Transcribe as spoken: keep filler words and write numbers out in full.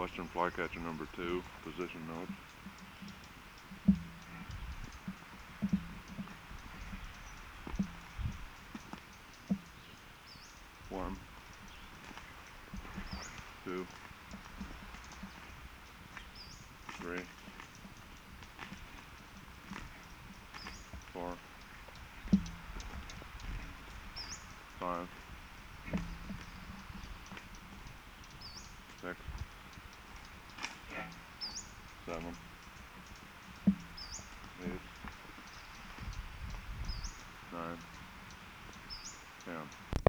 Western flycatcher number two, position notes. One, two, three, four, five, six, seven,